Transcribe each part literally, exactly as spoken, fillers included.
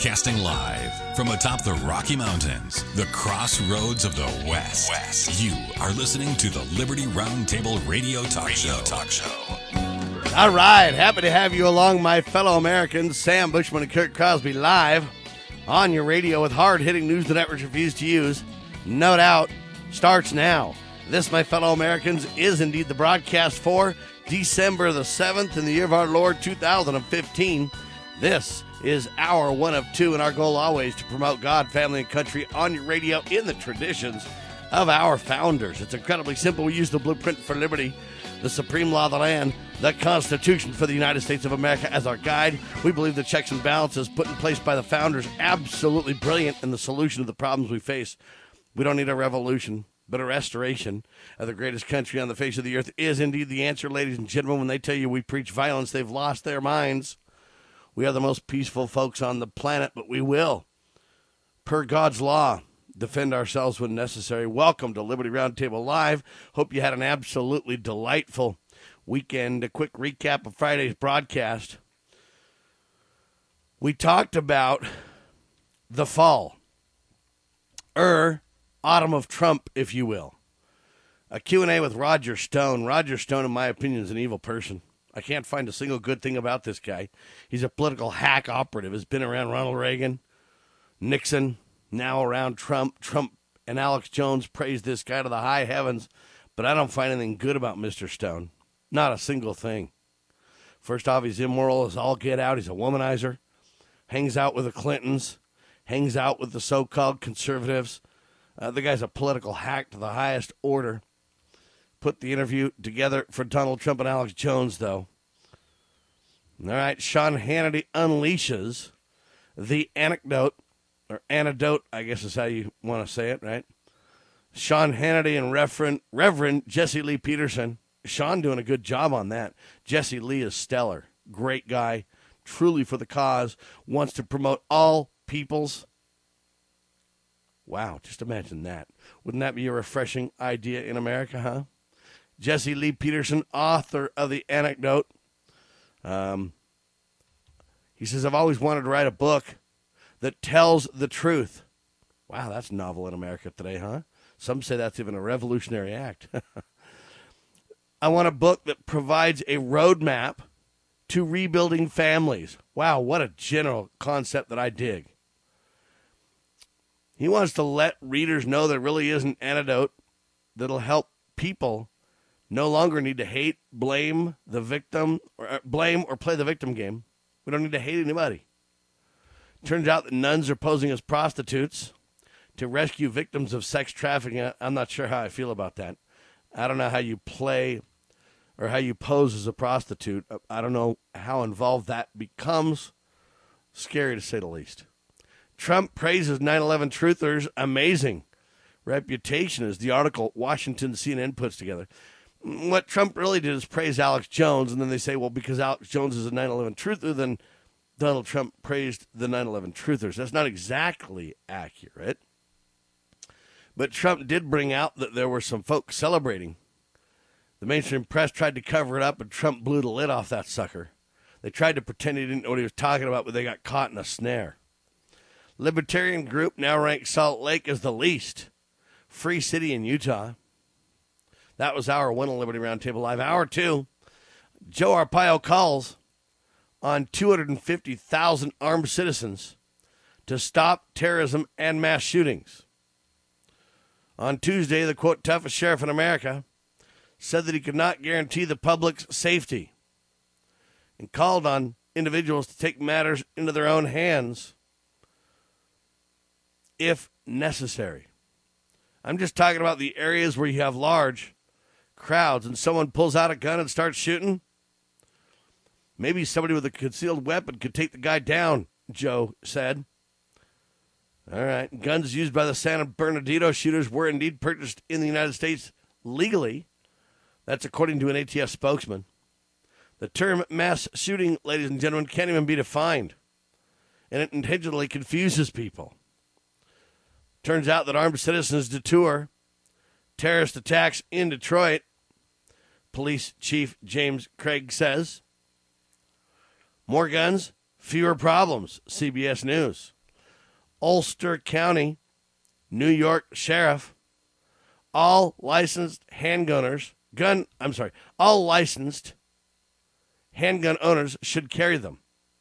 Broadcasting live from atop the Rocky Mountains, the crossroads of the West. West. You are listening to the Liberty Roundtable Radio Talk Radio Show. Talk Show. All right, happy to have you along, my fellow Americans. Sam Bushman and Kurt Crosby live on your radio with hard-hitting news the networks refuse to use. No doubt, starts now. This, my fellow Americans, is indeed the broadcast for December the seventh in the year of our Lord two thousand fifteen. This is hour one of two, and our goal always to promote God, family, and country on your radio in the traditions of our founders. It's incredibly simple. We use the blueprint for liberty, the supreme law of the land, the Constitution for the United States of America as our guide. We believe the checks and balances put in place by the founders absolutely brilliant in the solution of the problems we face. We don't need a revolution, but a restoration of the greatest country on the face of the earth is indeed the answer, ladies and gentlemen. When they tell you we preach violence, they've lost their minds. We are the most peaceful folks on the planet, but we will, per God's law, defend ourselves when necessary. Welcome to Liberty Roundtable Live. Hope you had an absolutely delightful weekend. A quick recap of Friday's broadcast. We talked about the fall, er, autumn of Trump, if you will. A Q and A with Roger Stone. Roger Stone, in my opinion, is an evil person. I can't find a single good thing about this guy. He's a political hack operative. Has been around Ronald Reagan, Nixon, now around Trump. Trump and Alex Jones praised this guy to the high heavens, but I don't find anything good about Mister Stone. Not a single thing. First off, he's immoral as all get out. He's a womanizer. Hangs out with the Clintons. Hangs out with the so-called conservatives. Uh, the guy's a political hack to the highest order. Put the interview together for Donald Trump and Alex Jones, though. All right, Sean Hannity unleashes the anecdote, or antidote, I guess is how you want to say it, right? Sean Hannity and Reverend, Reverend Jesse Lee Peterson. Sean doing a good job on that. Jesse Lee is stellar. Great guy. Truly for the cause. Wants to promote all peoples. Wow, just imagine that. Wouldn't that be a refreshing idea in America, huh? Jesse Lee Peterson, author of The Anecdote. Um, he says, I've always wanted to write a book that tells the truth. Wow, that's novel in America today, huh? Some say that's even a revolutionary act. I want a book that provides a roadmap to rebuilding families. Wow, what a general concept that I dig. He wants to let readers know there really is an antidote that'll help people no longer need to hate, blame the victim, or blame or play the victim game. We don't need to hate anybody. Turns out that nuns are posing as prostitutes to rescue victims of sex trafficking. I'm not sure how I feel about that. I don't know how you play or how you pose as a prostitute. I don't know how involved that becomes. Scary to say the least. Trump praises nine eleven truthers. Amazing reputation is the article Washington C N N puts together. What Trump really did is praise Alex Jones, and then they say, well, because Alex Jones is a nine eleven truther, then Donald Trump praised the nine eleven truthers. That's not exactly accurate. But Trump did bring out that there were some folks celebrating. The mainstream press tried to cover it up, and Trump blew the lid off that sucker. They tried to pretend he didn't know what he was talking about, but they got caught in a snare. Libertarian group now ranks Salt Lake as the least free city in Utah. That was hour one of Liberty Roundtable Live. Hour two, Joe Arpaio calls on two hundred fifty thousand armed citizens to stop terrorism and mass shootings. On Tuesday, the, quote, toughest sheriff in America said that he could not guarantee the public's safety and called on individuals to take matters into their own hands if necessary. I'm just talking about the areas where you have large crowds and someone pulls out a gun and starts shooting. Maybe somebody with a concealed weapon could take the guy down, Joe said. All right. Guns used by the San Bernardino shooters were indeed purchased in the United States legally. That's according to an A T F spokesman. The term mass shooting, ladies and gentlemen, can't even be defined, and it intentionally confuses people. Turns out that armed citizens detour terrorist attacks in Detroit, Police Chief James Craig says. More guns, fewer problems, C B S News. Ulster County, New York Sheriff, all licensed handgunners, gun, I'm sorry, all licensed handgun owners should carry them.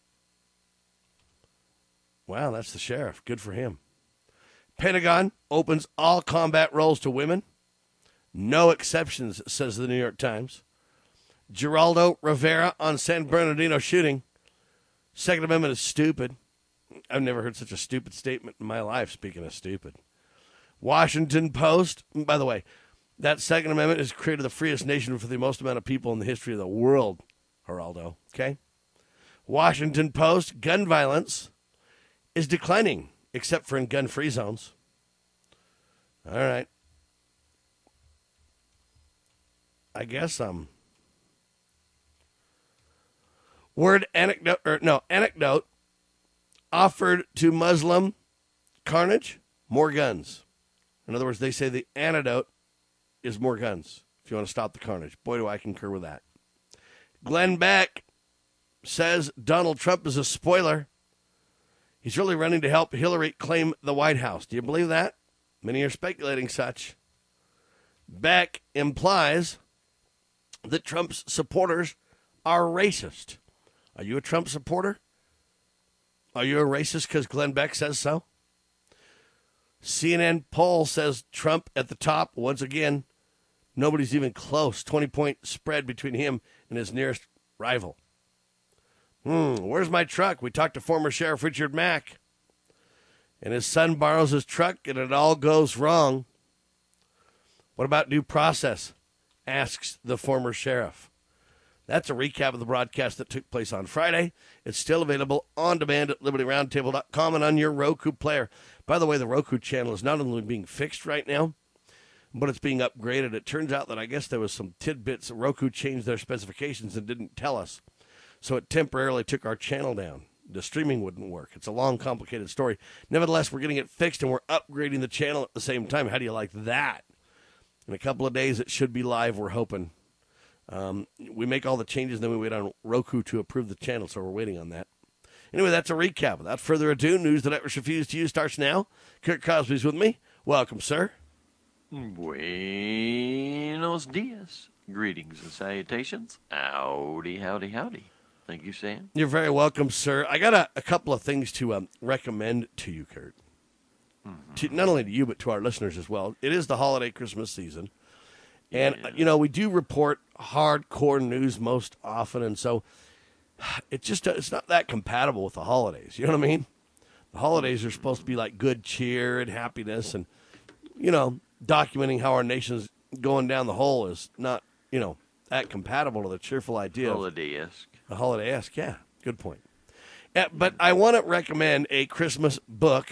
Wow, that's the sheriff. Good for him. Pentagon opens all combat roles to women. No exceptions, says the New York Times. Geraldo Rivera on San Bernardino shooting. Second Amendment is stupid. I've never heard such a stupid statement in my life, speaking of stupid. Washington Post. By the way, that Second Amendment has created the freest nation for the most amount of people in the history of the world, Geraldo. Okay? Washington Post. Gun violence is declining, except for in gun-free zones. All right. I guess um. Word anecdote or no anecdote offered to Muslim carnage, more guns. In other words, they say the antidote is more guns. If you want to stop the carnage, boy, do I concur with that. Glenn Beck says Donald Trump is a spoiler. He's really running to help Hillary claim the White House. Do you believe that? Many are speculating such. Beck implies that Trump's supporters are racist. Are you a Trump supporter? Are you a racist because Glenn Beck says so? C N N poll says Trump at the top. Once again, nobody's even close. twenty-point spread between him and his nearest rival. Hmm, where's my truck? We talked to former Sheriff Richard Mack. And his son borrows his truck and it all goes wrong. What about due process? Asks the former sheriff. That's a recap of the broadcast that took place on Friday. It's still available on demand at liberty roundtable dot com and on your Roku player. By the way, the Roku channel is not only being fixed right now, but it's being upgraded. It turns out that I guess there was some tidbits. Roku changed their specifications and didn't tell us. So it temporarily took our channel down. The streaming wouldn't work. It's a long, complicated story. Nevertheless, we're getting it fixed and we're upgrading the channel at the same time. How do you like that? In a couple of days, it should be live, we're hoping. Um, we make all the changes, then we wait on Roku to approve the channel, so we're waiting on that. Anyway, that's a recap. Without further ado, news the networks refuse to use starts now. Kurt Cosby's with me. Welcome, sir. Buenos dias. Greetings and salutations. Howdy, howdy, howdy. Thank you, Sam. You're very welcome, sir. I got a, a couple of things to um, recommend to you, Kurt. Mm-hmm. To, not only to you, but to our listeners as well. It is the holiday Christmas season. And, yeah. you know, we do report hardcore news most often, and so it just it's not that compatible with the holidays. You know what I mean? The holidays are supposed to be like good cheer and happiness, and, you know, documenting how our nation's going down the hole is not, you know, that compatible to the cheerful idea. Holiday-esque. A holiday-esque, yeah. Good point. Yeah, but I want to recommend a Christmas book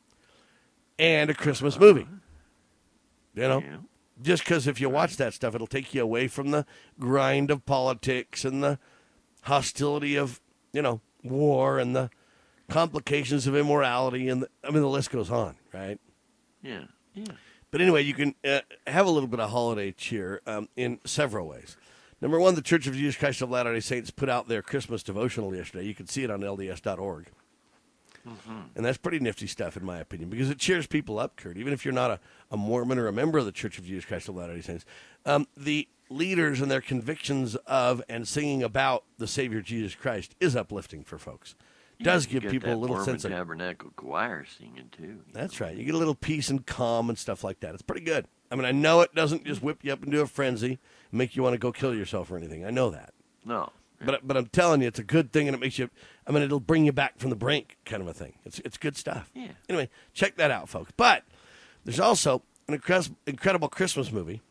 and a Christmas movie. You know? Yeah. Just because if you watch that stuff, it'll take you away from the grind of politics and the hostility of, you know, war and the complications of immorality. And the, I mean, the list goes on, right? Yeah, yeah. But anyway, you can uh, have a little bit of holiday cheer um, in several ways. Number one, the Church of Jesus Christ of Latter-day Saints put out their Christmas devotional yesterday. You can see it on L D S dot org. Mm-hmm. And that's pretty nifty stuff, in my opinion, because it cheers people up, Kurt. Even if you're not a, a Mormon or a member of the Church of Jesus Christ of Latter-day Saints, um, the leaders and their convictions of and singing about the Savior Jesus Christ is uplifting for folks. It does give people a little Mormon sense of Tabernacle Choir singing too. That's right. You get a little peace and calm and stuff like that. It's pretty good. I mean, I know it doesn't just whip you up into a frenzy and make you want to go kill yourself or anything. I know that. No. But but I'm telling you, it's a good thing, and it makes you, I mean, it'll bring you back from the brink kind of a thing. It's it's good stuff. Yeah. Anyway, check that out, folks. But there's also an incre- incredible Christmas movie.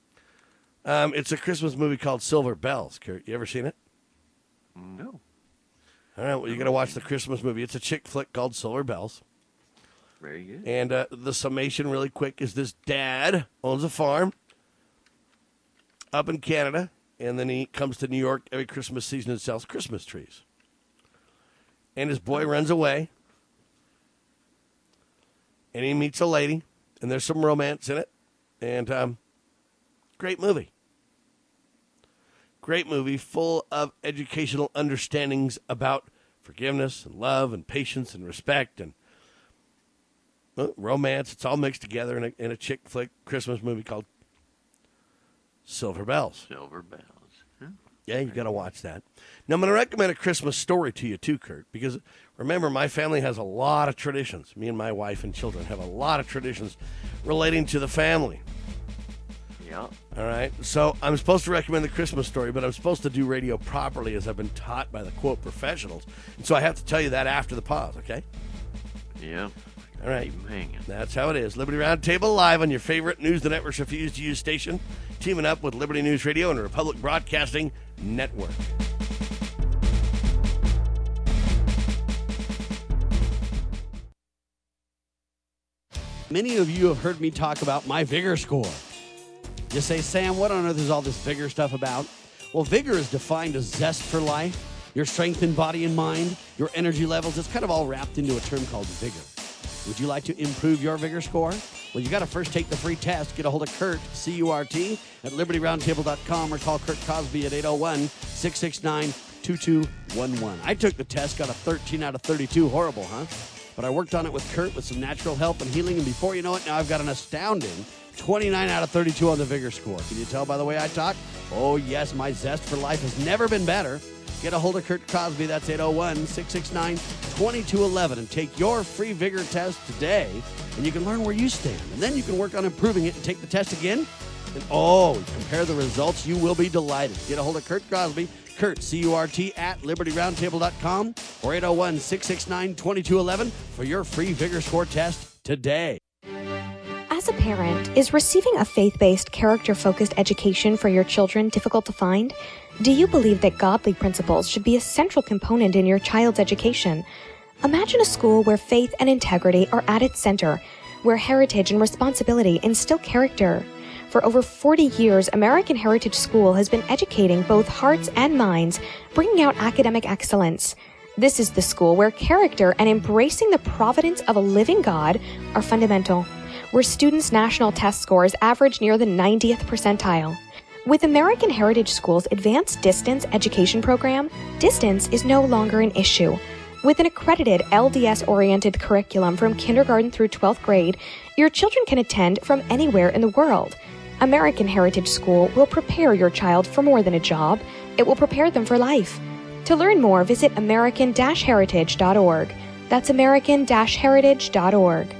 Um, it's a Christmas movie called Silver Bells. Kurt, you ever seen it? No. All right, well, you're going to watch the Christmas movie. It's a chick flick called Silver Bells. Very good. And uh, the summation really quick is this dad owns a farm up in Canada. And then he comes to New York every Christmas season and sells Christmas trees. And his boy runs away. And he meets a lady. And there's some romance in it. And um, great movie. Great movie full of educational understandings about forgiveness and love and patience and respect. And uh, romance. It's all mixed together in a, in a chick flick Christmas movie called Silver Bells. Silver Bells. Huh? Yeah, you got to watch that. Now, I'm going to recommend a Christmas story to you, too, Kurt, because remember, my family has a lot of traditions. Me and my wife and children have a lot of traditions relating to the family. Yeah. All right. So I'm supposed to recommend the Christmas story, but I'm supposed to do radio properly as I've been taught by the, quote, professionals. And so I have to tell you that after the pause, okay? Yeah. All right. Keep 'em hanging. That's how it is. Liberty Roundtable live on your favorite News the Networks refuse to use station, teaming up with Liberty News Radio and the Republic Broadcasting Network. Many of you have heard me talk about my Vigor score. You say, Sam, what on earth is all this Vigor stuff about? Well, Vigor is defined as zest for life, your strength in body and mind, your energy levels. It's kind of all wrapped into a term called Vigor. Would you like to improve your Vigor score? Well, you got to first take the free test. Get a hold of Kurt, C U R T, at liberty roundtable dot com or call Kurt Cosby at eight oh one, six six nine, two two one one. I took the test, got a thirteen out of thirty-two. Horrible, huh? But I worked on it with Kurt with some natural help and healing, and before you know it, now I've got an astounding twenty-nine out of thirty-two on the Vigor score. Can you tell by the way I talk? Oh, yes, my zest for life has never been better. Get a hold of Kurt Cosby. That's eight oh one, six six nine, two two one one. And take your free Vigor test today, and you can learn where you stand. And then you can work on improving it and take the test again. And, oh, compare the results. You will be delighted. Get a hold of Kurt Cosby. Kurt, C U R T, at liberty roundtable dot com or eight oh one, six six nine, two two one one for your free Vigor score test today. As a parent, is receiving a faith-based, character-focused education for your children difficult to find? Do you believe that godly principles should be a central component in your child's education? Imagine a school where faith and integrity are at its center, where heritage and responsibility instill character. For over forty years, American Heritage School has been educating both hearts and minds, bringing out academic excellence. This is the school where character and embracing the providence of a living God are fundamental, where students' national test scores average near the ninetieth percentile. With American Heritage School's Advanced Distance Education Program, distance is no longer an issue. With an accredited L D S-oriented curriculum from kindergarten through twelfth grade, your children can attend from anywhere in the world. American Heritage School will prepare your child for more than a job. It will prepare them for life. To learn more, visit american dash heritage dot org. That's american dash heritage dot org.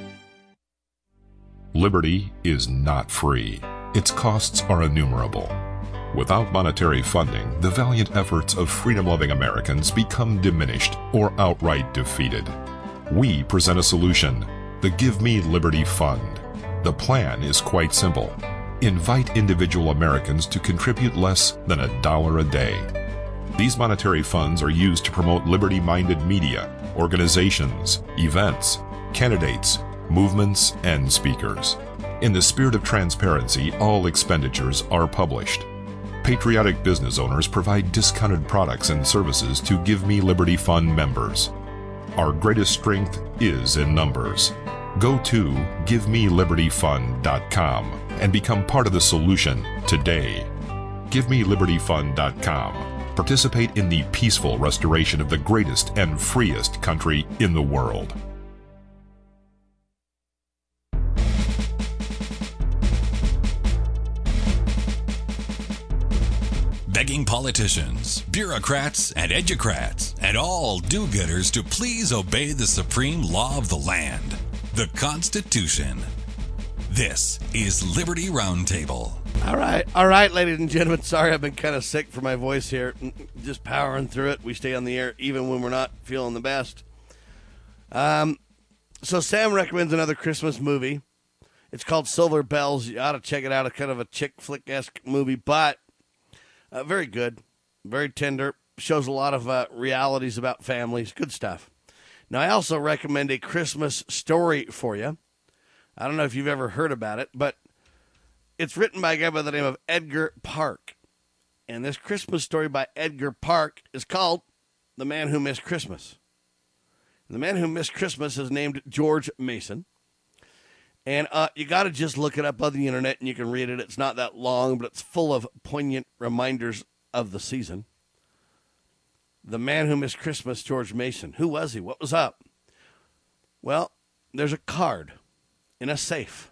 Liberty is not free. Its costs are innumerable. Without monetary funding, the valiant efforts of freedom-loving Americans become diminished or outright defeated. We present a solution, the Give Me Liberty Fund. The plan is quite simple. Invite individual Americans to contribute less than a dollar a day. These monetary funds are used to promote liberty-minded media, organizations, events, candidates, movements, and speakers. In the spirit of transparency, all expenditures are published. Patriotic business owners provide discounted products and services to Give Me Liberty Fund members. Our greatest strength is in numbers. Go to give me liberty fund dot com and become part of the solution today. give me liberty fund dot com. Participate in the peaceful restoration of the greatest and freest country in the world. Begging politicians, bureaucrats, and educrats, and all do-gooders to please obey the supreme law of the land, the Constitution. This is Liberty Roundtable. All right, all right, ladies and gentlemen. Sorry, I've been kind of sick for my voice here. Just powering through it. We stay on the air even when we're not feeling the best. Um, so Sam recommends another Christmas movie. It's called Silver Bells. You ought to check it out. It's kind of a chick flick-esque movie, but uh, very good, very tender. Shows a lot of uh, realities about families. Good stuff. Now, I also recommend a Christmas story for you. I don't know if you've ever heard about it, but it's written by a guy by the name of Edgar Park. And this Christmas story by Edgar Park is called The Man Who Missed Christmas. And the Man Who Missed Christmas is named George Mason. And uh, you got to just look it up on the internet and you can read it. It's not that long, but it's full of poignant reminders of the season. The Man Who Missed Christmas, George Mason. Who was he? What was up? Well, there's a card in a safe.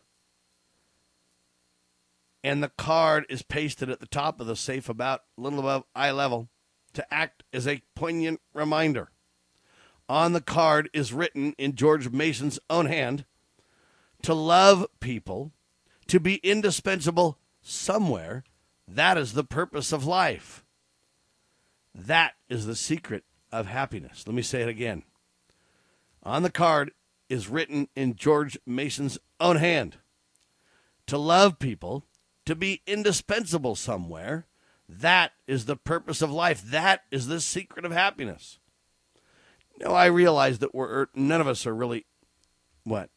And the card is pasted at the top of the safe about a little above eye level to act as a poignant reminder. On the card is written in George Mason's own hand, to love people, to be indispensable somewhere. That is the purpose of life. That is the secret of happiness. Let me say it again. On the card is written in George Mason's own hand, to love people, to be indispensable somewhere. That is the purpose of life. That is the secret of happiness. Now, I realize that we're none of us are really, what,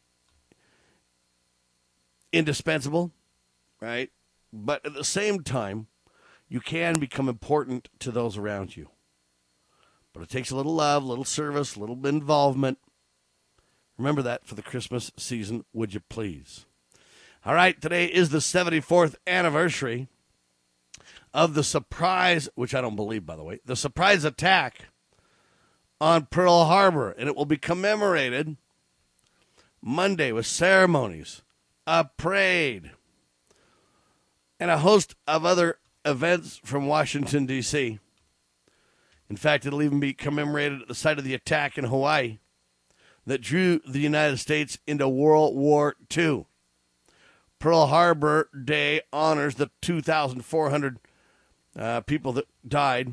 indispensable, right? But at the same time, you can become important to those around you. But it takes a little love, a little service, a little involvement. Remember that for the Christmas season, would you please? All right, today is the seventy-fourth anniversary of the surprise, which I don't believe, by the way, the surprise attack on Pearl Harbor, and it will be commemorated Monday with ceremonies, a parade, and a host of other events from Washington, D C In fact, it'll even be commemorated at the site of the attack in Hawaii that drew the United States into World War Two. Pearl Harbor Day honors the two thousand four hundred uh, people that died.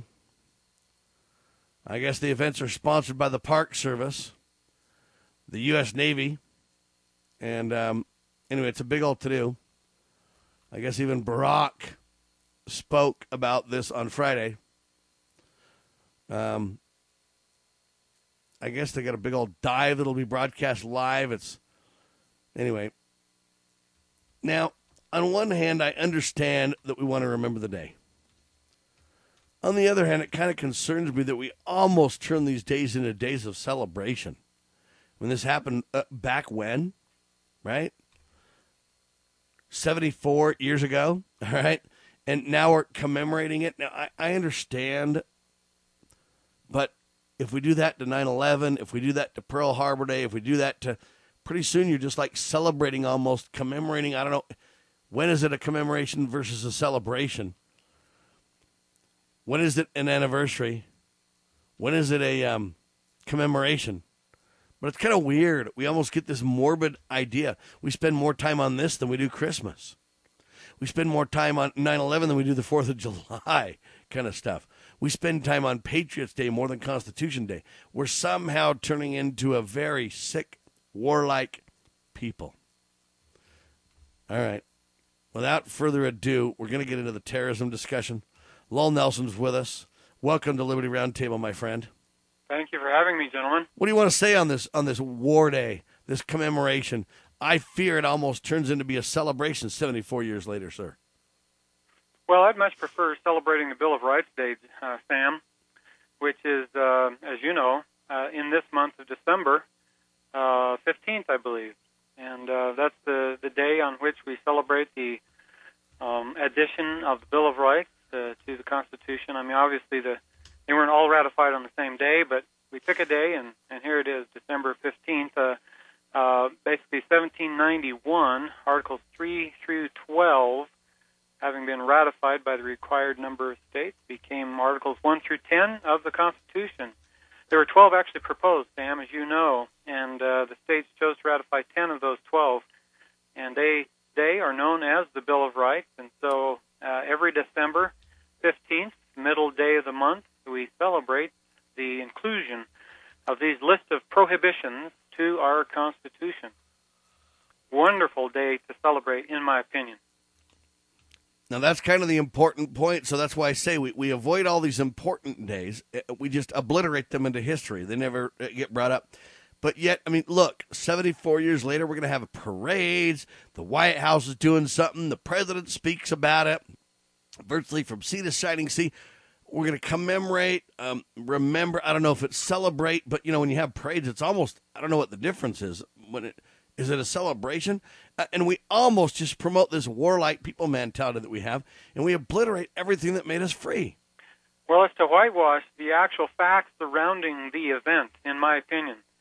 I guess the events are sponsored by the Park Service, the U S Navy, and um, anyway, it's a big old to-do. I guess even Barack spoke about this on Friday. Um, I guess they got a big old dive that'll be broadcast live. It's anyway. Now, on one hand, I understand that we want to remember the day. On the other hand, it kind of concerns me that we almost turn these days into days of celebration. When this happened uh, back when, right? seventy-four years ago, all right? And now we're commemorating it. Now, I, I understand, but if we do that to nine eleven, if we do that to Pearl Harbor Day, if we do that to, pretty soon you're just like celebrating almost, commemorating. I don't know, when is it a commemoration versus a celebration? When is it an anniversary? When is it a um, commemoration? But it's kind of weird. We almost get this morbid idea. We spend more time on this than we do Christmas. We spend more time on nine eleven than we do the fourth of July kind of stuff. We spend time on Patriots Day more than Constitution Day. We're somehow turning into a very sick, warlike people. All right. Without further ado, we're going to get into the terrorism discussion. Lowell Nelson's with us. Welcome to Liberty Roundtable, my friend. Thank you for having me, gentlemen. What do you want to say on this on this War Day, this commemoration? I fear it almost turns into be a celebration seventy-four years later, sir. Well, I'd much prefer celebrating the Bill of Rights Day, uh, Sam, which is, uh, as you know, uh, in this month of December, uh, fifteenth, I believe. And uh, that's the, the day on which we celebrate the um, addition of the Bill of Rights uh, to the Constitution. I mean, obviously, the, they weren't all ratified on the same day, but we pick a day, and, and here it is, December fifteenth. Uh, uh, basically, seventeen ninety-one, Articles three through twelve, having been ratified by the required number of states, became Articles one through ten of the Constitution. There were twelve actually proposed, Sam, as you know, and uh, the states chose to ratify ten of those twelve, and they they are known as the Bill of Rights, and so uh, every December fifteenth, middle day of the month, we celebrate the inclusion of these list of prohibitions to our Constitution. Wonderful day to celebrate, in my opinion. Now, that's kind of the important point, so that's why I say we, we avoid all these important days. We just obliterate them into history. They never get brought up. But yet, I mean, look, seventy-four years later, we're going to have parades. The White House is doing something. The president speaks about it, virtually from sea to shining sea. We're going to commemorate, um, remember, I don't know if it's celebrate, but, you know, when you have parades, it's almost, I don't know what the difference is. When it Is it a celebration? Uh, and we almost just promote this warlike people mentality that we have, and we obliterate everything that made us free. Well, it's to whitewash the actual facts surrounding the event, in my opinion.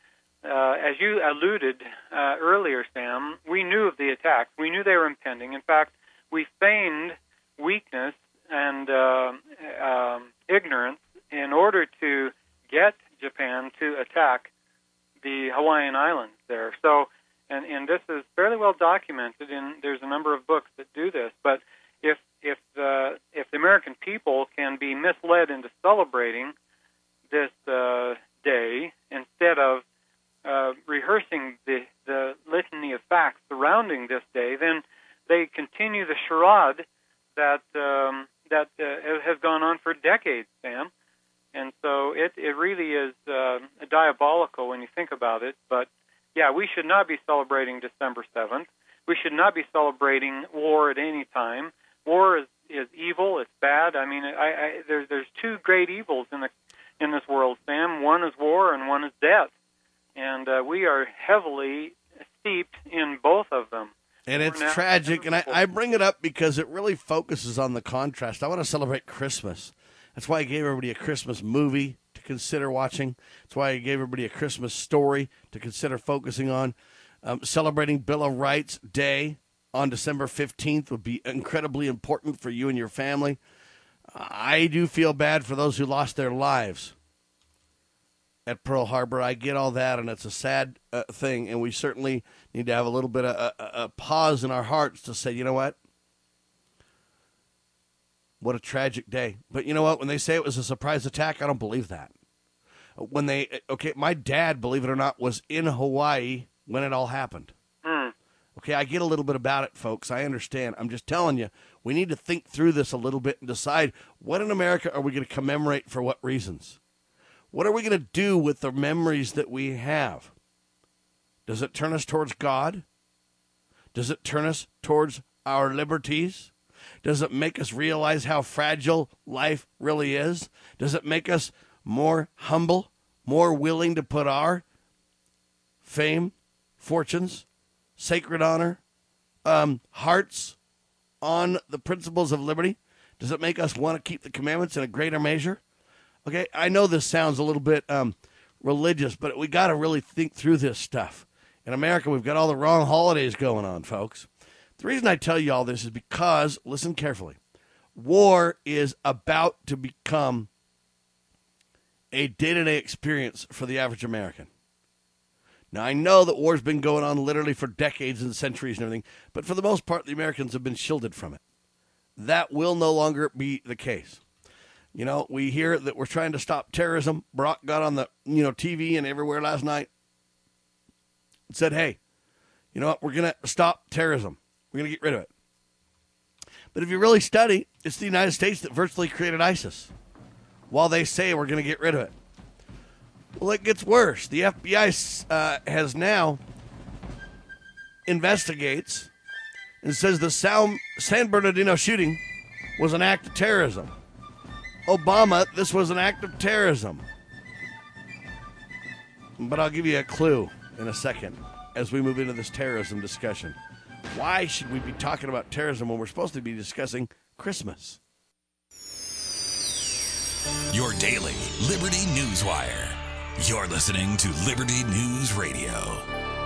uh, as you alluded uh, earlier, Sam, we knew of the attacks. We knew they were impending. In fact, we feigned weakness and uh, uh, ignorance in order to get Japan to attack the Hawaiian Islands there. So, and, and this is fairly well documented, and there's a number of books that do this. But if if the if the American people can be misled into celebrating this uh, day instead of uh, rehearsing the the litany of facts surrounding this day, then they continue the charade that um, that uh, has gone on for decades, Sam. And so it, it really is uh, diabolical when you think about it. But, yeah, we should not be celebrating December seventh. We should not be celebrating war at any time. War is, is evil. It's bad. I mean, I, I, there's, there's two great evils in, the, in this world, Sam. One is war and one is death. And uh, we are heavily steeped in both of them. And it's tragic, and I, I bring it up because it really focuses on the contrast. I want to celebrate Christmas. That's why I gave everybody a Christmas movie to consider watching. That's why I gave everybody a Christmas story to consider focusing on. Um, celebrating Bill of Rights Day on December fifteenth would be incredibly important for you and your family. I do feel bad for those who lost their lives at Pearl Harbor. I get all that, and it's a sad uh, thing, and we certainly need to have a little bit of a, a pause in our hearts to say, you know what? What a tragic day. But you know what? When they say it was a surprise attack, I don't believe that. When they, okay, my dad, believe it or not, was in Hawaii when it all happened. Mm. Okay, I get a little bit about it, folks. I understand. I'm just telling you, we need to think through this a little bit and decide what in America are we going to commemorate for what reasons? What are we going to do with the memories that we have? Does it turn us towards God? Does it turn us towards our liberties? Does it make us realize how fragile life really is? Does it make us more humble, more willing to put our fame, fortunes, sacred honor, um, hearts on the principles of liberty? Does it make us want to keep the commandments in a greater measure? Okay, I know this sounds a little bit um, religious, but we got to really think through this stuff. In America, we've got all the wrong holidays going on, folks. The reason I tell you all this is because, listen carefully, war is about to become a day-to-day experience for the average American. Now, I know that war's been going on literally for decades and centuries and everything, but for the most part, the Americans have been shielded from it. That will no longer be the case. You know, we hear that we're trying to stop terrorism. Barack got on the, you know, T V and everywhere last night and said, hey, you know what, we're going to stop terrorism. We're going to get rid of it. But if you really study, it's the United States that virtually created ISIS while they say we're going to get rid of it. Well, it gets worse. The F B I uh, has now investigates and says the San, San Bernardino shooting was an act of terrorism. Obama, this was an act of terrorism. But I'll give you a clue in a second as we move into this terrorism discussion. Why should we be talking about terrorism when we're supposed to be discussing Christmas? Your daily Liberty News Wire. You're listening to Liberty News Radio.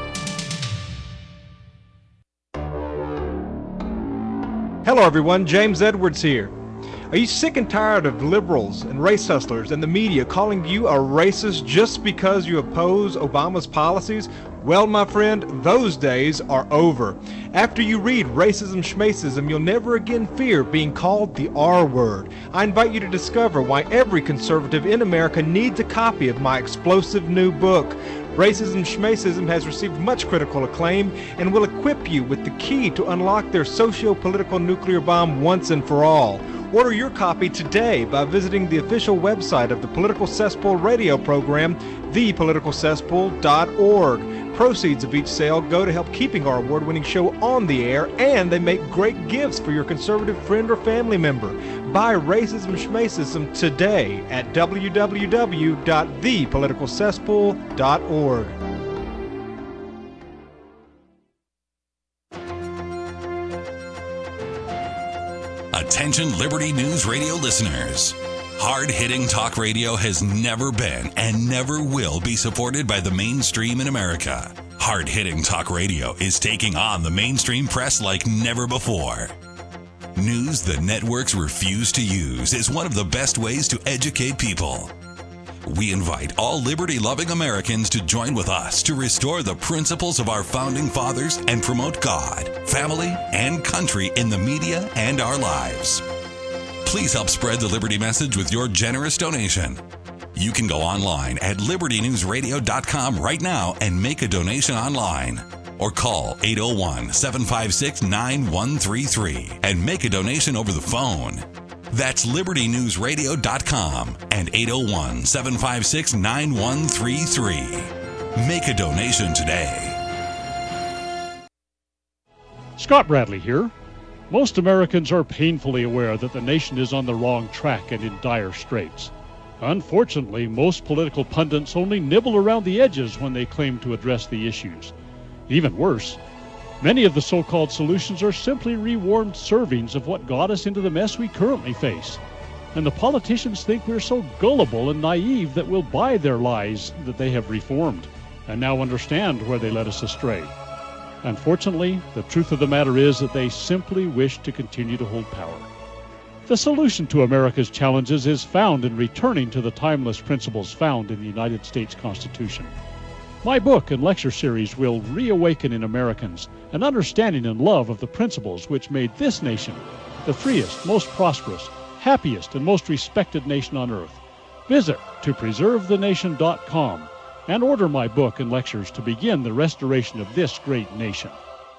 Hello, everyone. James Edwards here. Are you sick and tired of liberals and race hustlers and the media calling you a racist just because you oppose Obama's policies? Well, my friend, those days are over. After you read Racism Schmacism, you'll never again fear being called the R word. I invite you to discover why every conservative in America needs a copy of my explosive new book. Racism Schmacism has received much critical acclaim and will equip you with the key to unlock their socio-political nuclear bomb once and for all. Order your copy today by visiting the official website of the Political Cesspool radio program, the political cesspool dot org. Proceeds of each sale go to help keeping our award-winning show on the air, and they make great gifts for your conservative friend or family member. Buy Racism Schmacism today at w w w dot the political cesspool dot org. Attention Liberty News Radio listeners. Hard-hitting talk radio has never been and never will be supported by the mainstream in America. Hard-hitting talk radio is taking on the mainstream press like never before. News the networks refuse to use is one of the best ways to educate people. We invite all liberty-loving Americans to join with us to restore the principles of our founding fathers and promote God, family, and country in the media and our lives. Please help spread the Liberty message with your generous donation. You can go online at liberty news radio dot com right now and make a donation online. Or call eight oh one, seven five six, nine one three three and make a donation over the phone. That's liberty news radio dot com and eight oh one, seven five six, nine one three three. Make a donation today. Scott Bradley here. Most Americans are painfully aware that the nation is on the wrong track and in dire straits. Unfortunately, most political pundits only nibble around the edges when they claim to address the issues. Even worse, many of the so-called solutions are simply rewarmed servings of what got us into the mess we currently face. And the politicians think we're so gullible and naive that we'll buy their lies that they have reformed and now understand where they led us astray. Unfortunately, the truth of the matter is that they simply wish to continue to hold power. The solution to America's challenges is found in returning to the timeless principles found in the United States Constitution. My book and lecture series will reawaken in Americans an understanding and love of the principles which made this nation the freest, most prosperous, happiest, and most respected nation on earth. Visit to preserve the nation dot com and order my book and lectures to begin the restoration of this great nation.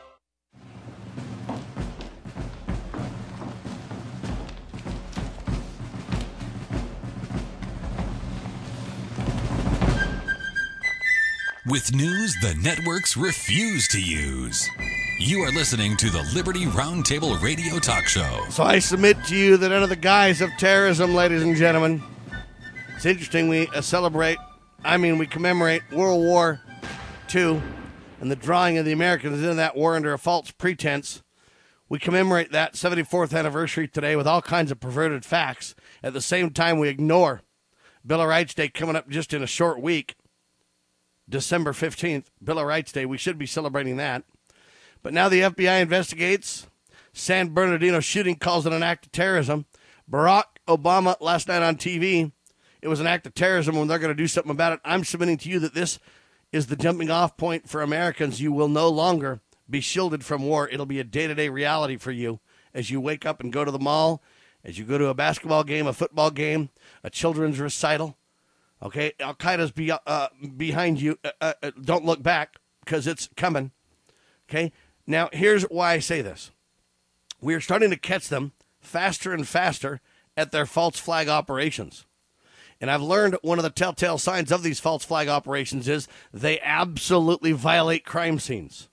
With news the networks refuse to use. You are listening to the Liberty Roundtable Radio Talk Show. So I submit to you that under the guise of terrorism, ladies and gentlemen, it's interesting we uh, celebrate, I mean we commemorate World War Two and the drawing of the Americans into that war under a false pretense. We commemorate that seventy-fourth anniversary today with all kinds of perverted facts. At the same time, we ignore Bill of Rights Day coming up just in a short week. December fifteenth, Bill of Rights Day. We should be celebrating that. But now the F B I investigates. San Bernardino shooting, calls it an act of terrorism. Barack Obama last night on T V, it was an act of terrorism when they're going to do something about it. I'm submitting to you that this is the jumping off point for Americans. You will no longer be shielded from war. It'll be a day-to-day reality for you as you wake up and go to the mall, as you go to a basketball game, a football game, a children's recital. Okay, Al-Qaeda's be, uh, behind you. Uh, uh, don't look back because it's coming. Okay, now here's why I say this. We are starting to catch them faster and faster at their false flag operations. And I've learned one of the telltale signs of these false flag operations is they absolutely violate crime scenes.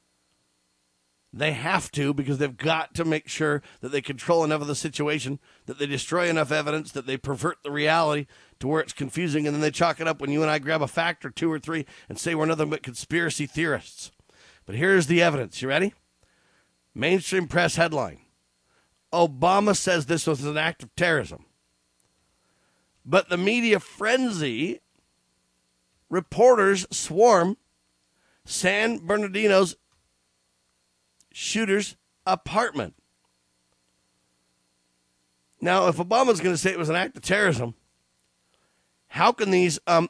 They have to, because they've got to make sure that they control enough of the situation, that they destroy enough evidence, that they pervert the reality to where it's confusing, and then they chalk it up when you and I grab a fact or two or three and say we're nothing but conspiracy theorists. But here's the evidence. You ready? Mainstream press headline. Obama says this was an act of terrorism. But the media frenzy, reporters swarm San Bernardino's shooter's apartment. Now, if Obama's going to say it was an act of terrorism, how can these um,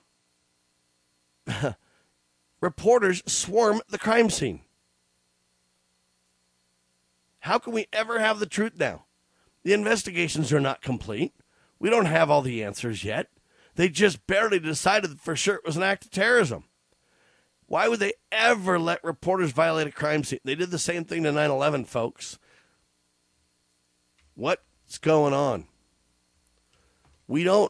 reporters swarm the crime scene? How can we ever have the truth now? The investigations are not complete. We don't have all the answers yet. They just barely decided for sure it was an act of terrorism. Why would they ever let reporters violate a crime scene? They did the same thing to nine eleven, folks. What's going on? We don't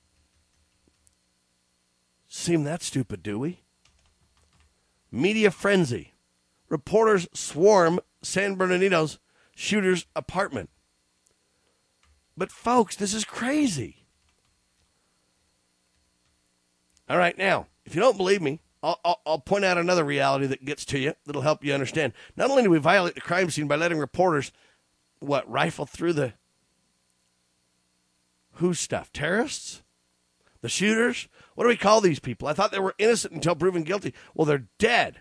seem that stupid, do we? Media frenzy. Reporters swarm San Bernardino's shooter's apartment. But, folks, this is crazy. All right, now, if you don't believe me, I'll, I'll, I'll point out another reality that gets to you that'll help you understand. Not only do we violate the crime scene by letting reporters, what, rifle through the whose stuff? Terrorists? The shooters? What do we call these people? I thought they were innocent until proven guilty. Well, they're dead.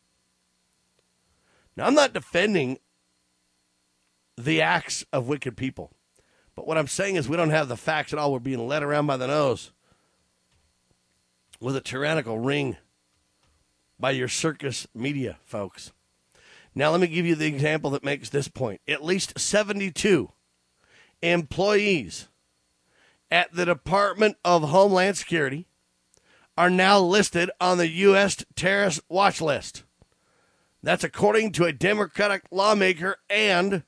Now, I'm not defending the acts of wicked people. But what I'm saying is we don't have the facts at all. We're being led around by the nose with a tyrannical ring by your circus media folks. Now, let me give you the example that makes this point. At least seventy-two employees at the Department of Homeland Security are now listed on the U S terrorist watch list. That's according to a Democratic lawmaker and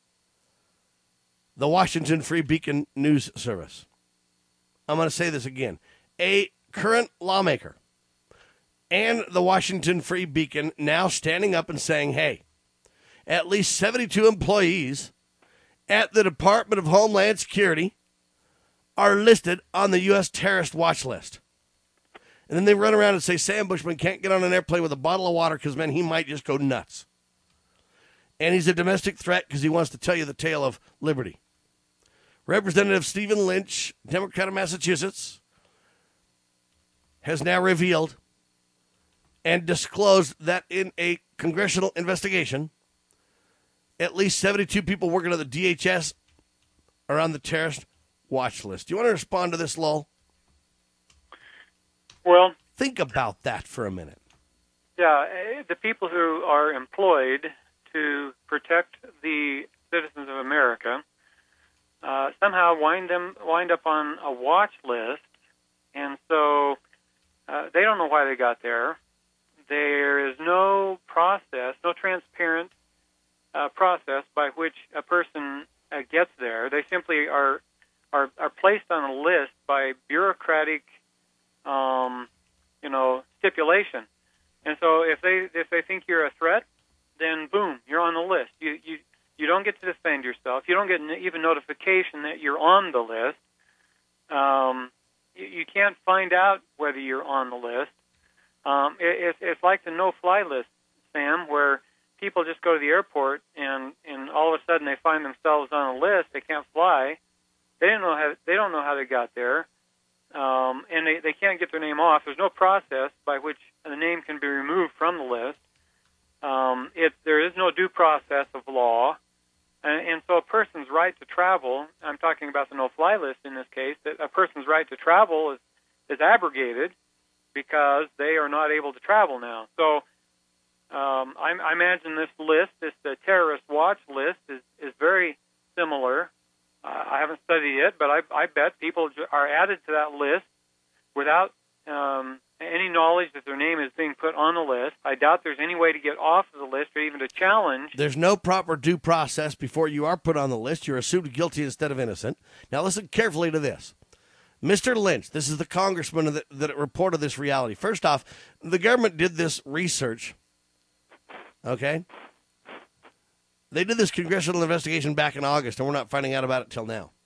the Washington Free Beacon News Service. I'm going to say this again. A current lawmaker and the Washington Free Beacon now standing up and saying, hey, at least seventy-two employees at the Department of Homeland Security are listed on the U S terrorist watch list. And then they run around and say Sam Bushman can't get on an airplane with a bottle of water because, man, he might just go nuts. And he's a domestic threat because he wants to tell you the tale of liberty. Representative Stephen Lynch, Democrat of Massachusetts, has now revealed and disclosed that in a congressional investigation, at least seventy-two people working at the D H S are on the terrorist watch list. Do you want to respond to this, Lowell? Well, think about that for a minute. Yeah, the people who are employed to protect the citizens of America uh, somehow wind them wind up on a watch list, and so uh, they don't know why they got there. There is no process, no transparent uh, process by which a person uh, gets there. They simply are are are placed on a list by bureaucratic, um, you know, stipulation. And so if they if they think you're a threat, then boom, you're on the list. You you you don't get to defend yourself. You don't get even notification that you're on the list. Um, you, you can't find out whether you're on the list. Um, it, it's it's like the no-fly list, Sam, where people just go to the airport and, and all of a sudden they find themselves on a list. They can't fly. They don't know how they don't know how they got there, um, and they, they can't get their name off. There's no process by which the name can be removed from the list. Um, it there is no due process of law, and, and so a person's right to travel. I'm talking about the no-fly list in this case. That a person's right to travel is is abrogated because they are not able to travel now. So um, I, I imagine this list, this the terrorist watch list, is is very similar. Uh, I haven't studied it, but I, I bet people are added to that list without um, any knowledge that their name is being put on the list. I doubt there's any way to get off of the list or even to challenge. There's no proper due process before you are put on the list. You're assumed guilty instead of innocent. Now listen carefully to this. Mister Lynch, this is the congressman that, that reported this reality. First off, the government did this research, okay? They did this congressional investigation back in August, and we're not finding out about it till now.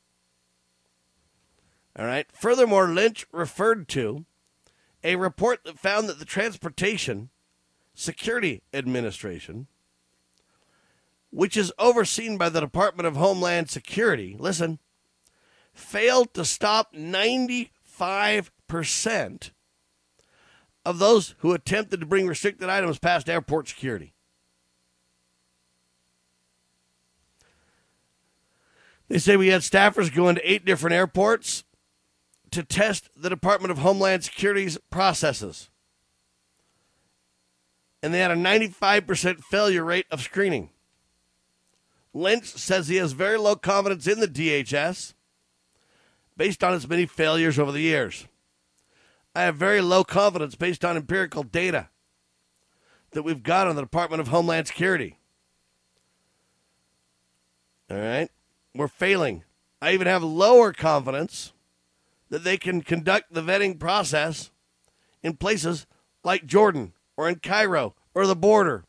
All right. Furthermore, Lynch referred to a report that found that the Transportation Security Administration, which is overseen by the Department of Homeland Security, listen, failed to stop ninety-five percent of those who attempted to bring restricted items past airport security. They say we had staffers go into eight different airports to test the Department of Homeland Security's processes. And they had a ninety-five percent failure rate of screening. Lynch says he has very low confidence in the D H S based on its many failures over the years. I have very low confidence based on empirical data that we've got on the Department of Homeland Security. All right. We're failing. I even have lower confidence that they can conduct the vetting process in places like Jordan or in Cairo or the border.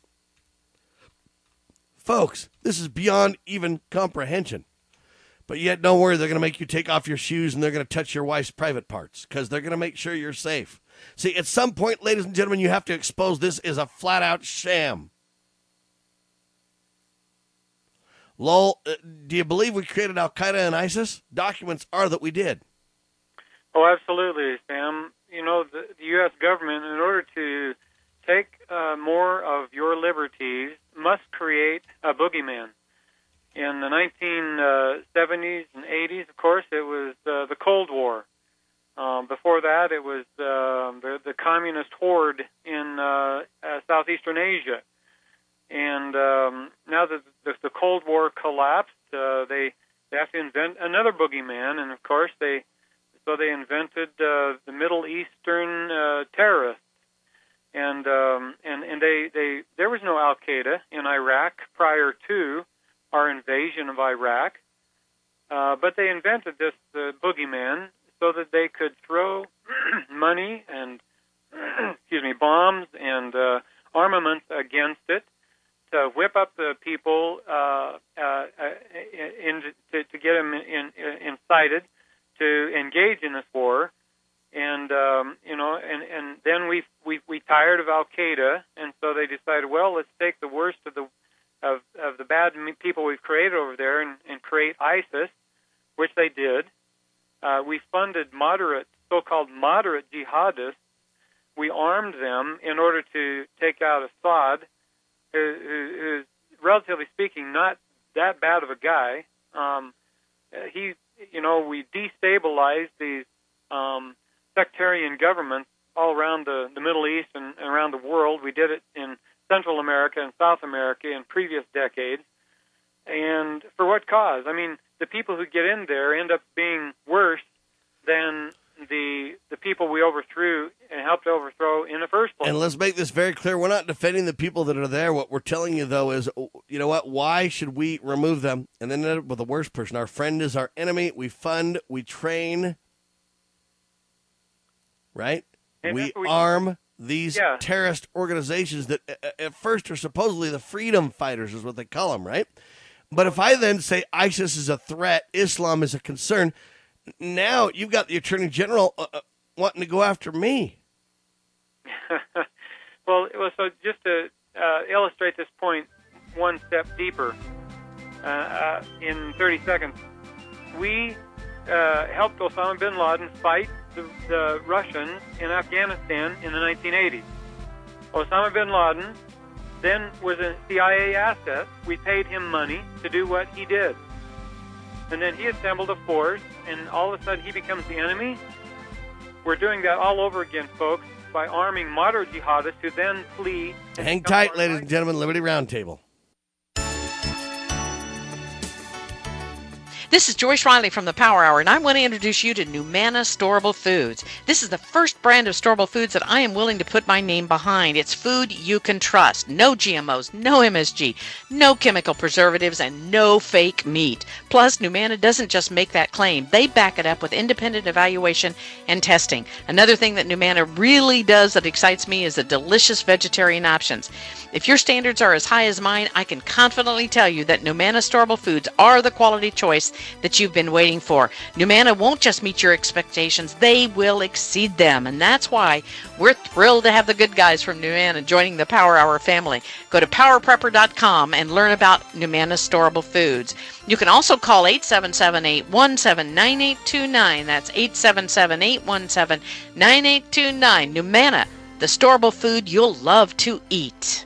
Folks, this is beyond even comprehension. But yet, don't worry, they're going to make you take off your shoes and they're going to touch your wife's private parts because they're going to make sure you're safe. See, at some point, ladies and gentlemen, you have to expose this as a flat-out sham. Lowell, uh, do you believe we created Al-Qaeda and ISIS? Documents are that we did. Oh, absolutely, Sam. You know, the, the U S government, in order to take uh, more of your liberties, must create a boogeyman. In the nineteen seventies and eighties, of course, it was uh, the Cold War. Um, before that, it was uh, the, the communist horde in uh, uh, southeastern Asia. And um, now that the, the Cold War collapsed, uh, they, they have to invent another boogeyman. And, of course, they so they invented uh, the Middle Eastern uh, terrorists. And um, and and they, they there was no Al-Qaeda in Iraq prior to our invasion of Iraq, uh, but they invented this uh, boogeyman so that they could throw money and excuse me bombs and uh, armaments against it to whip up the people, uh, uh, in, to, to get them in, in, incited to engage in this war. And um, you know, and, and then we we we tired of Al Qaeda, and so they decided, well, let's take the worst of the of of the bad people we've created over there and, and create ISIS, which they did. Uh, we funded moderate, so-called moderate jihadists. We armed them in order to take out Assad, who, who is, relatively speaking, not that bad of a guy. Um, he, you know, we destabilized these um, sectarian governments all around the, the Middle East and, and around the world. We did it in Central America and South America in previous decades. And for what cause? I mean, the people who get in there end up being worse than the the people we overthrew and helped overthrow in the first place. And let's make this very clear. We're not defending the people that are there. What we're telling you, though, is, you know what? Why should we remove them and then end up with the worst person? Our friend is our enemy. We fund, we train, right? And we, we arm these yeah. terrorist organizations that at first are supposedly the freedom fighters is what they call them, right? But if I then say ISIS is a threat, Islam is a concern, now you've got the Attorney General uh, wanting to go after me. well, well, so just to uh, illustrate this point one step deeper, uh, uh, in thirty seconds, we uh, helped Osama bin Laden fight the, the Russians in Afghanistan in the nineteen eighties. Osama bin Laden then was a C I A asset. We paid him money to do what he did. And then he assembled a force, and all of a sudden he becomes the enemy. We're doing that all over again, folks, by arming moderate jihadists who then flee. Hang tight, ladies and gentlemen. Liberty Roundtable. This is Joyce Riley from the Power Hour, and I want to introduce you to Numana Storable Foods. This is the first brand of storable foods that I am willing to put my name behind. It's food you can trust. No G M Os, no M S G, no chemical preservatives, and no fake meat. Plus, Numana doesn't just make that claim. They back it up with independent evaluation and testing. Another thing that Numana really does that excites me is the delicious vegetarian options. If your standards are as high as mine, I can confidently tell you that Numana Storable Foods are the quality choice that you've been waiting for. Numana won't just meet your expectations, they will exceed them. And that's why we're thrilled to have the good guys from Numana joining the Power Hour family. Go to power prepper dot com and learn about Numana Storable Foods. You can also call eight seven seven, eight one seven, nine eight two nine. That's eight seven seven, eight one seven, nine eight two nine. Numana, the storable food you'll love to eat.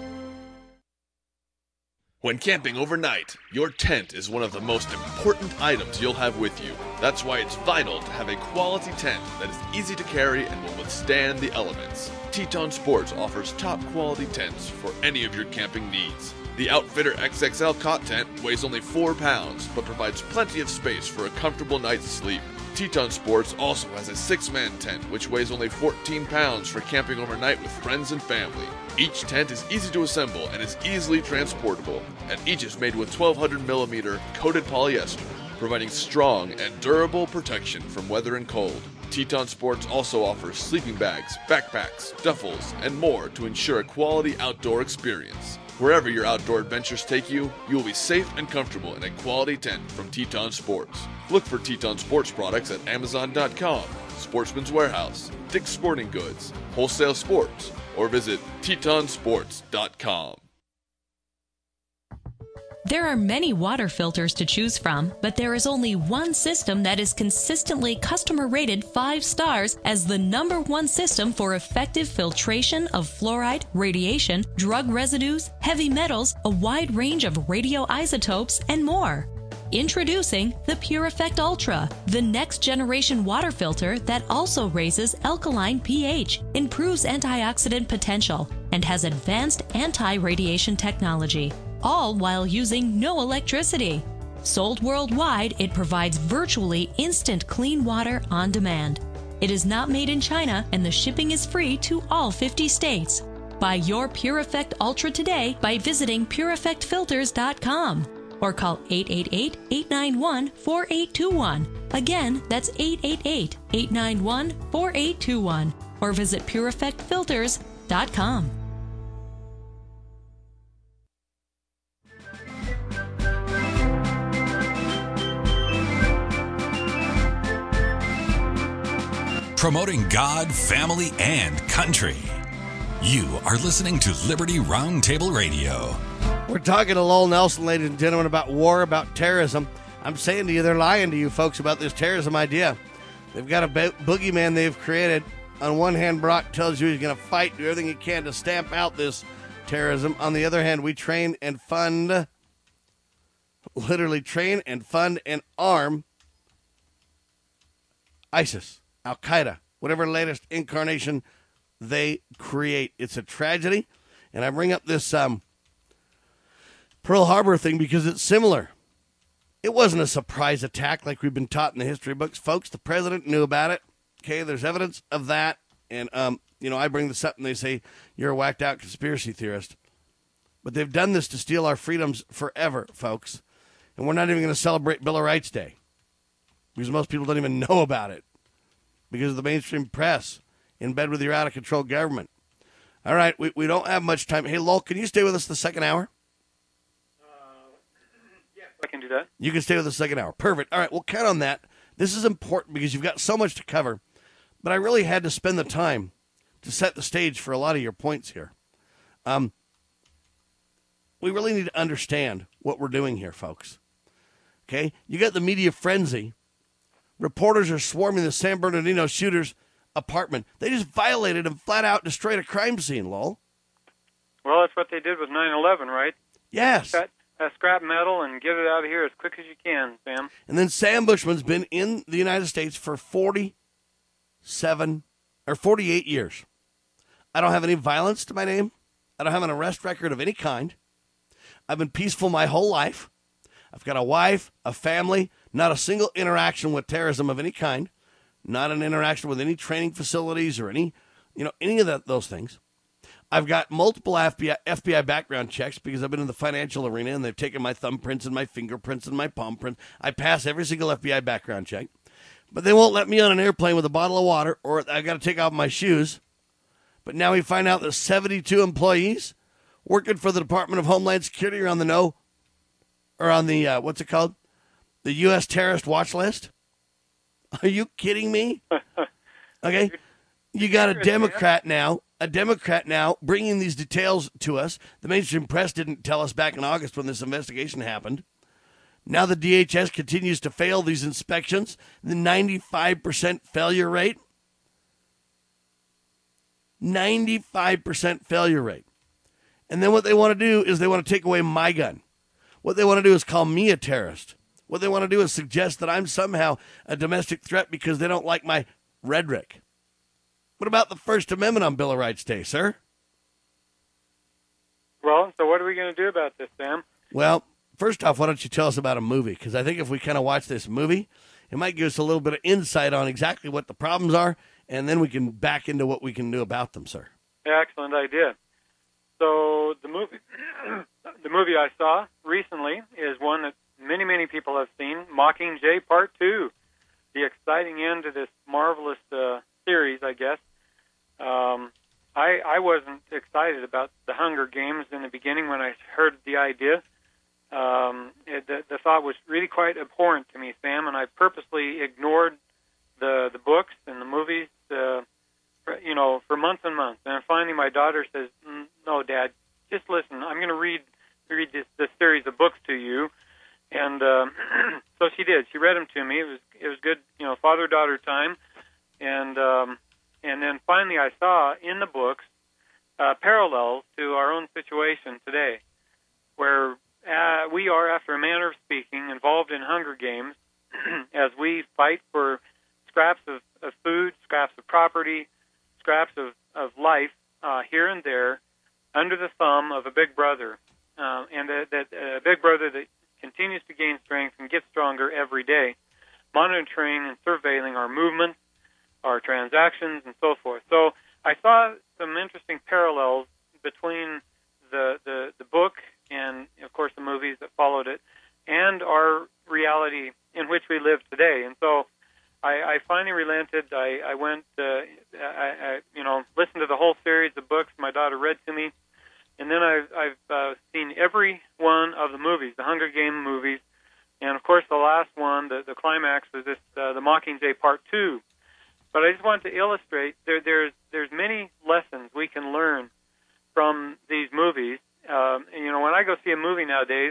When camping overnight, your tent is one of the most important items you'll have with you. That's why it's vital to have a quality tent that is easy to carry and will withstand the elements. Teton Sports offers top quality tents for any of your camping needs. The Outfitter X X L cot tent weighs only four pounds, but provides plenty of space for a comfortable night's sleep. Teton Sports also has a six-man tent, which weighs only fourteen pounds for camping overnight with friends and family. Each tent is easy to assemble and is easily transportable, and each is made with twelve hundred millimeter coated polyester, providing strong and durable protection from weather and cold. Teton Sports also offers sleeping bags, backpacks, duffels, and more to ensure a quality outdoor experience. Wherever your outdoor adventures take you, you will be safe and comfortable in a quality tent from Teton Sports. Look for Teton Sports products at amazon dot com, Sportsman's Warehouse, Dick's Sporting Goods, Wholesale Sports, or visit teton sports dot com. There are many water filters to choose from, but there is only one system that is consistently customer rated five stars as the number one system for effective filtration of fluoride, radiation, drug residues, heavy metals, a wide range of radioisotopes, and more. Introducing the Pure Effect Ultra, the next generation water filter that also raises alkaline pH, improves antioxidant potential, and has advanced anti-radiation technology, all while using no electricity. Sold worldwide, it provides virtually instant clean water on demand. It is not made in China, and the shipping is free to all fifty states. Buy your Pure Effect Ultra today by visiting pure effect filters dot com. Or call eight eight eight, eight nine one, four eight two one. Again, that's eight eight eight, eight nine one, four eight two one. Or visit pure effect filters dot com. Promoting God, family, and country. You are listening to Liberty Roundtable Radio. We're talking to Lowell Nelson, ladies and gentlemen, about war, about terrorism. I'm saying to you, they're lying to you folks about this terrorism idea. They've got a bo- boogeyman they've created. On one hand, Brock tells you he's going to fight, do everything he can to stamp out this terrorism. On the other hand, we train and fund, literally train and fund and arm ISIS, Al-Qaeda, whatever latest incarnation they create. It's a tragedy. And I bring up this um, Pearl Harbor thing because it's similar. It wasn't a surprise attack like we've been taught in the history books. Folks, the president knew about it. Okay, there's evidence of that. And, um, you know, I bring this up and they say, you're a whacked out conspiracy theorist. But they've done this to steal our freedoms forever, folks. And we're not even going to celebrate Bill of Rights Day because most people don't even know about it because of the mainstream press in bed with your out-of-control government. All right, we, we don't have much time. Hey, Lowell, can you stay with us the second hour? I can do that. You can stay with the second hour. Perfect. All right, we'll count on that. This is important because you've got so much to cover. But I really had to spend the time to set the stage for a lot of your points here. Um, we really need to understand what we're doing here, folks. Okay? You got the media frenzy. Reporters are swarming the San Bernardino shooter's apartment. They just violated and flat out destroyed a crime scene, Lowell. Well, that's what they did with nine eleven, right? Yes. Cut that scrap metal and get it out of here as quick as you can, Sam. And then Sam Bushman's been in the United States for forty-seven or forty-eight years. I don't have any violence to my name. I don't have an arrest record of any kind. I've been peaceful my whole life. I've got a wife, a family, not a single interaction with terrorism of any kind, not an interaction with any training facilities or any, you know, any of that, those things. I've got multiple F B I, F B I background checks because I've been in the financial arena and they've taken my thumbprints and my fingerprints and my palm prints. I pass every single F B I background check. But they won't let me on an airplane with a bottle of water or I got to take off my shoes. But now we find out that seventy-two employees working for the Department of Homeland Security are on the no, or on the, uh, what's it called? The U S terrorist watch list. Are you kidding me? Okay. You got a Democrat now, a Democrat now bringing these details to us. The mainstream press didn't tell us back in August when this investigation happened. Now the D H S continues to fail these inspections. The ninety-five percent failure rate. ninety-five percent failure rate. And then what they want to do is they want to take away my gun. What they want to do is call me a terrorist. What they want to do is suggest that I'm somehow a domestic threat because they don't like my rhetoric. What about the First Amendment on Bill of Rights Day, sir? Well, so what are we going to do about this, Sam? Well, first off, why don't you tell us about a movie? Because I think if we kind of watch this movie, it might give us a little bit of insight on exactly what the problems are, and then we can back into what we can do about them, sir. Excellent idea. So the movie, the movie I saw recently is one that many, many people have seen, Mockingjay Part Two, the exciting end to this marvelous uh, series, I guess. Um, I, I wasn't excited about the Hunger Games in the beginning when I heard the idea. Um, it, the, the thought was really quite abhorrent to me, Sam, and I purposely ignored the the books and the movies, uh, for, you know, for months and months. And finally, my daughter says, "No, Dad, just listen. I'm going to read read this, this series of books to you. And um, so she did. She read them to me. It was it was good, you know, father-daughter time. And um, and then finally I saw in the books uh, parallels to our own situation today, where uh, we are, after a manner of speaking, involved in Hunger Games as we fight for scraps of, of food, scraps of property, scraps of, of life uh, here and there under the thumb of a big brother. Uh, and that, that uh, big brother that continues to gain strength and get stronger every day, monitoring and surveilling our movements, our transactions, and so forth. So I saw some interesting parallels between the, the, the book and, of course, the movies that followed it, and our reality in which we live today. And so I, I finally relented. I, I went, uh, I, I, you know, listened to the whole series of books my daughter read to me. And then I've, I've uh, seen every one of the movies, the Hunger Game movies, and of course the last one, the, the climax, was this, uh, the Mockingjay Part Two. But I just wanted to illustrate there, there's there's many lessons we can learn from these movies. Um, and you know, when I go see a movie nowadays,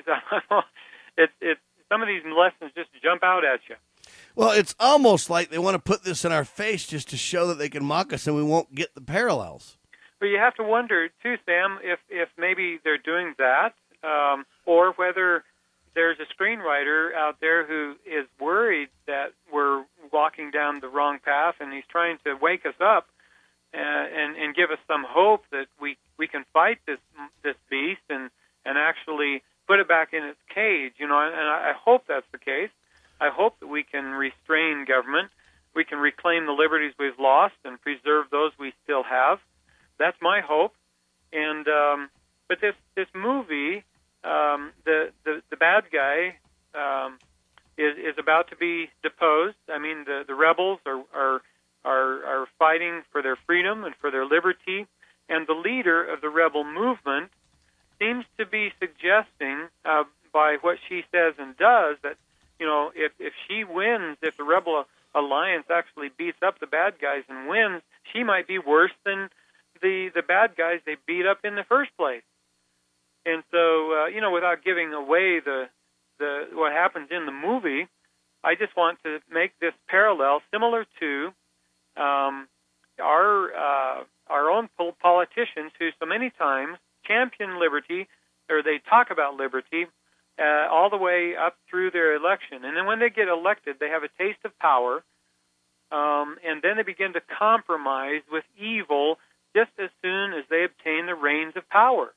it's it's some of these lessons just jump out at you. Well, it's almost like they want to put this in our face just to show that they can mock us and we won't get the parallels. But you have to wonder, too, Sam, if, if maybe they're doing that, um, or whether there's a screenwriter out there who is worried that we're walking down the wrong path, and he's trying to wake us up uh, and, and give us some hope that we, we can fight this this beast and, and actually put it back in its cage. You know, and I hope that's the case. I hope that we can restrain government. We can reclaim the liberties we've lost and preserve those we still have. That's my hope. And um, but this this movie, um, the, the the bad guy um, is is about to be deposed. I mean, the, the rebels are, are are are fighting for their freedom and for their liberty. And the leader of the rebel movement seems to be suggesting, uh, by what she says and does, that you know if if she wins, if the rebel alliance actually beats up the bad guys and wins, she might be worse than the the bad guys they beat up in the first place. And so, uh, you know, without giving away the the what happens in the movie, I just want to make this parallel similar to um, our uh, our own politicians who so many times champion liberty, or they talk about liberty uh, all the way up through their election. And then when they get elected, they have a taste of power, um, and then they begin to compromise with evil just as soon as they obtain the reins of power.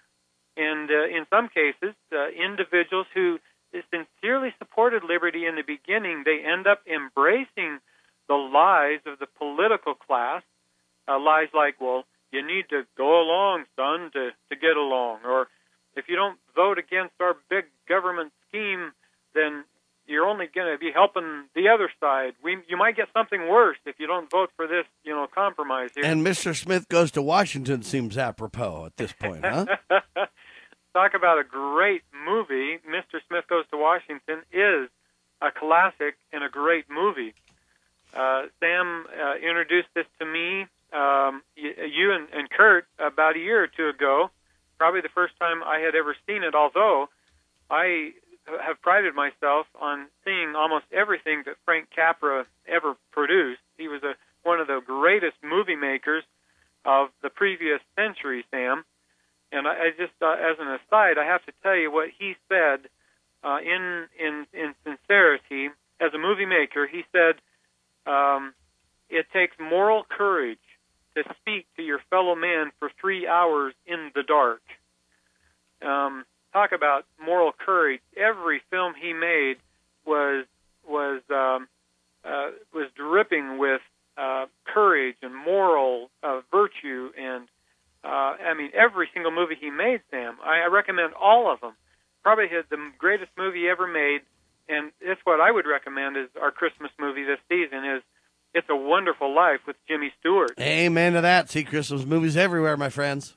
And uh, in some cases, uh, individuals who sincerely supported liberty in the beginning, they end up embracing the lies of the political class, uh, lies like, well, you need to go along, son, to, to get along. Or if you don't vote against our big government scheme, then you're only going to be helping the other side. We, you might get something worse if you don't vote for this, you know, compromise here. And Mister Smith Goes to Washington seems apropos at this point, huh? Talk about a great movie. Mister Smith Goes to Washington is a classic and a great movie. Uh, Sam uh, introduced this to me, um, you, you and, and Kurt, about a year or two ago, probably the first time I had ever seen it, although I have prided myself on seeing almost everything that Frank Capra ever produced. He was a, one of the greatest movie makers of the previous century, Sam. And I, I just, uh, as an aside, I have to tell you what he said uh, in, in in sincerity. As a movie maker, he said, um, it takes moral courage to speak to your fellow man for three hours in the dark. Um, talk about moral courage. Every film he made was was um, uh, was dripping with uh, courage and moral uh, virtue, and uh, I mean every single movie he made, Sam. I, I recommend all of them. Probably his, the greatest movie he ever made, and it's what I would recommend is our Christmas movie this season is It's a Wonderful Life with Jimmy Stewart. Amen to that. See Christmas movies everywhere, my friends.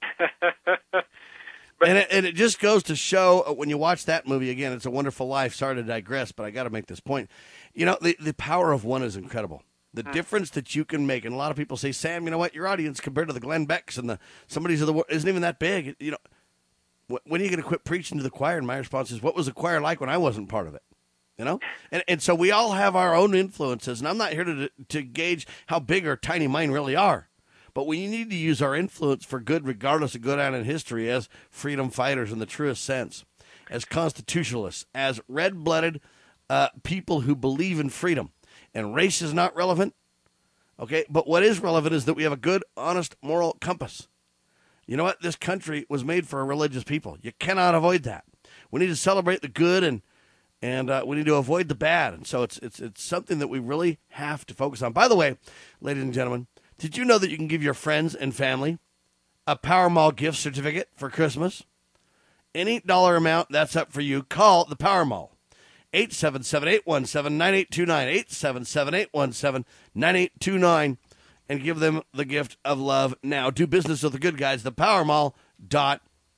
But, and, it, and it just goes to show, uh, when you watch that movie, again, It's a Wonderful Life. Sorry to digress, but I got to make this point. You know, the, the power of one is incredible. The mm. difference that you can make, and a lot of people say, Sam, you know what, your audience compared to the Glenn Becks and the somebody's of the world isn't even that big. You know, when are you going to quit preaching to the choir? And my response is, what was the choir like when I wasn't part of it? You know? And and so we all have our own influences, and I'm not here to to gauge how big or tiny mine really are. But we need to use our influence for good, regardless of good out in history, as freedom fighters in the truest sense, as constitutionalists, as red-blooded uh, people who believe in freedom. And race is not relevant, okay? But what is relevant is that we have a good, honest, moral compass. You know what? This country was made for a religious people. You cannot avoid that. We need to celebrate the good, and and uh, we need to avoid the bad. And so it's it's it's something that we really have to focus on. By the way, ladies and gentlemen, did you know that you can give your friends and family a Powerball gift certificate for Christmas? Any dollar amount, that's up for you. Call the Powerball. eight seven seven, eight one seven, nine eight two nine, eight seven seven, eight one seven, nine eight two nine, and give them the gift of love now. Do business with the good guys, the powerball dot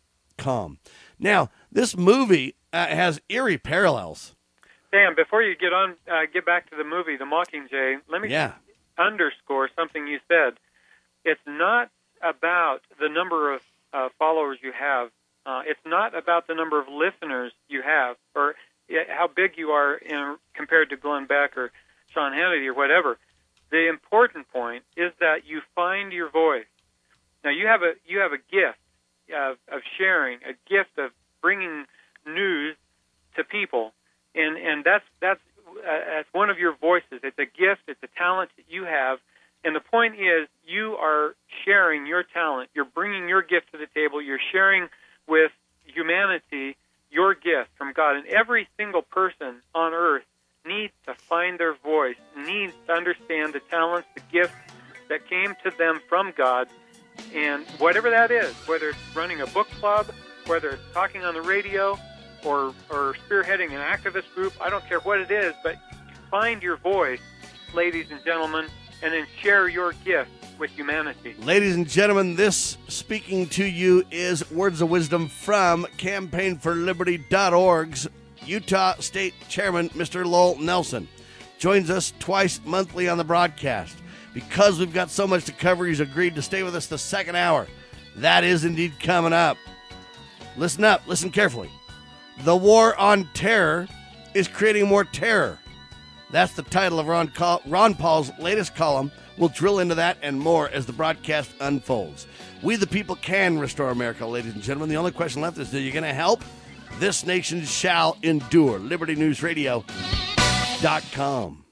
com. Now, this movie uh, has eerie parallels. Sam, before you get on, uh, get back to the movie, The Mockingjay, let me yeah. underscore something you said. It's not about the number of uh, followers you have. Uh, it's not about the number of listeners you have, or how big you are in, compared to Glenn Beck or Sean Hannity or whatever. The important point is that you find your voice. Now you have a you have a gift of, of sharing, a gift of bringing news to people, and and that's that's uh, that's one of your voices. It's a gift. It's a talent that you have, and the point is you are sharing your talent. You're bringing your gift to the table. You're sharing with humanity your gift from God, and every single person on earth needs to find their voice, needs to understand the talents, the gifts that came to them from God, and whatever that is, whether it's running a book club, whether it's talking on the radio, or or spearheading an activist group, I don't care what it is, but find your voice, ladies and gentlemen, and then share your gift with humanity. Ladies and gentlemen, this speaking to you is Words of Wisdom from campaign for liberty dot org's Utah State Chairman, Mister Lowell Nelson. Joins us twice monthly on the broadcast. Because we've got so much to cover, he's agreed to stay with us the second hour. That is indeed coming up. Listen up, listen carefully. The war on terror is creating more terror. That's the title of Ron, Col- Ron Paul's latest column. We'll drill into that and more as the broadcast unfolds. We the people can restore America, ladies and gentlemen. The only question left is, are you going to help? This nation shall endure. Liberty News Radio dot com.